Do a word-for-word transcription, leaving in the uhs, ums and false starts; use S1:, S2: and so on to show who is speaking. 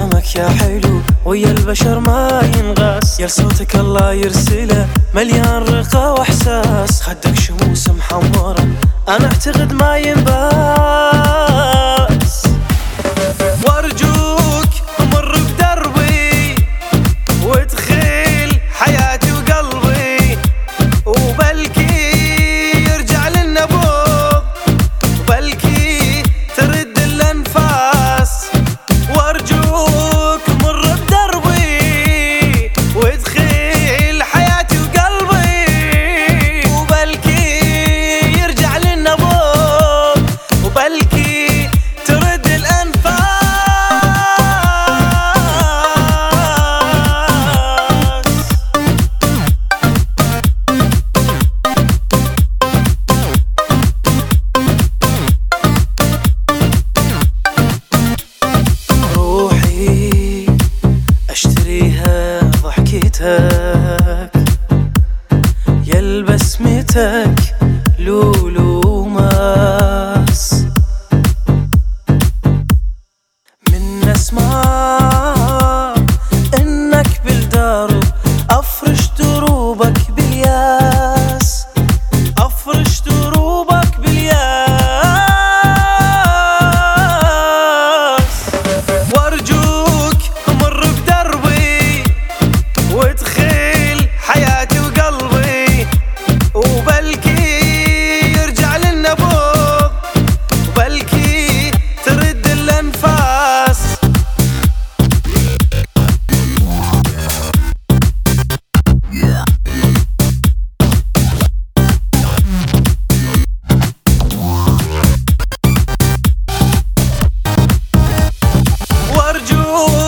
S1: كلامك يا حلو ويا البشر ما ينغاس، يا صوتك الله يرسله مليان رقة واحساس. خدك شموس محمرة انا اعتقد ما ينباس، وارجوك امر بدربي وادخل حياتي وقلبي، وبلكي يرجع للنبوض وبلكي ترد الانفاس. وارجوك مر بدربي وادخل حياتي وقلبي، وبلكي يرجع للنبوض وبلكي ترد الانفاس. روحي اشتريها ضحكتك يا بسمتك لولو ماس، من اسمع انك بالدرب افرش دروبك بالياس، افرش دروبك بالياس. وارجوك امر بدربي وادخل حياتي وقلبي، وبلكي يرجع للنبوض وبلكي ترد الانفاس. وارجوك